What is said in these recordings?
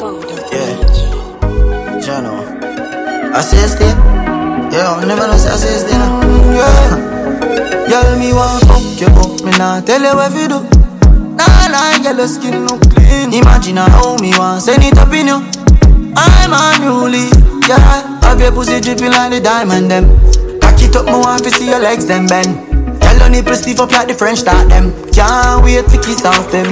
Yeah, Jano. Assist it. Yeah, I never know say assist it. Yeah. Girl, me want fuck you up. Me nah tell you what you do. Nah, yellow skin no clean. Imagine how me want send it up in you. I'm unruly. Yeah, have your pussy dripping like the diamond them. Cock it up, me want to see your legs them bend. Tell your nipples stiff up like the French start them. Can't wait to kiss off them.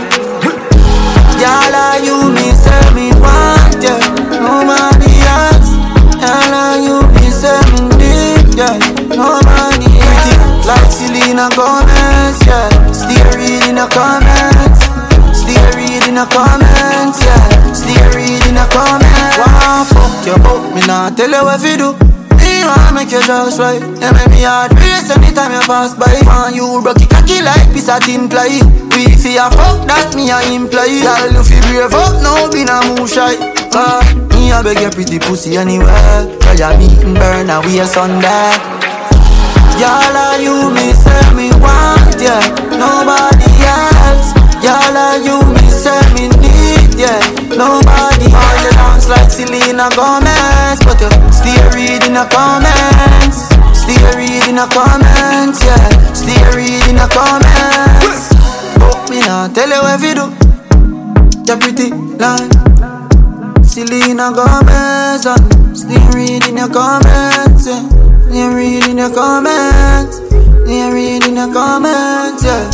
Y'all are you, me say me want ya. Nobody else. Y'all are you, me say me need ya. Nobody else. Like Selena Gomez, yeah. Stay reading the comments. Stay reading the comments, yeah. Stay reading the comments. Wow, fuck you up, me nah tell you what you do. Me wanna make you just right. You make me heart race anytime you pass by. Man, you broke it cocky like piece of tin ply. We see a fuck that me a imply. Y'all you feel brave up, now be na move shy. Me a beg your pretty pussy anywhere. Cause your meeting burn and we a Sunday. Y'all are you, me say me want, yeah. Nobody else. Y'all are you, me say me need, yeah. Nobody else. You dance like Selena Gomez, but you stay reading the comments. Stay reading the comments, yeah. Stay reading the comments. But me not tell you what you do. You're pretty like Selena Gomez, and stay reading the comments, yeah. Stay reading the comments. Stay reading the comments, yeah.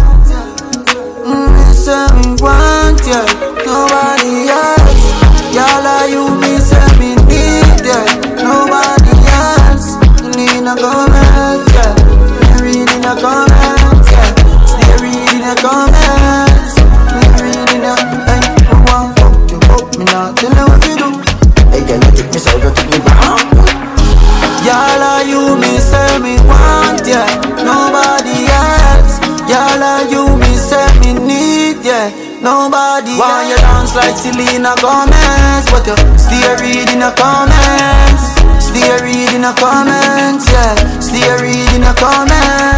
Me say me want, yeah. Nobody else. Y'all are you, me say me need, yeah. Nobody else. Selena Gomez, yeah. Stay reading the comments, yeah. Stay reading the comments. Stay reading the, hey, I want fuck you up, me not tell you what you do. Hey, girl, you take me so you take me back. Y'all are you, me say me want, yeah. Nobody else. Y'all are you, me say me need, yeah. Nobody want you dance like Selena Gomez, but you stay reading the comments. Stay reading the comments, yeah. Stay reading the comments.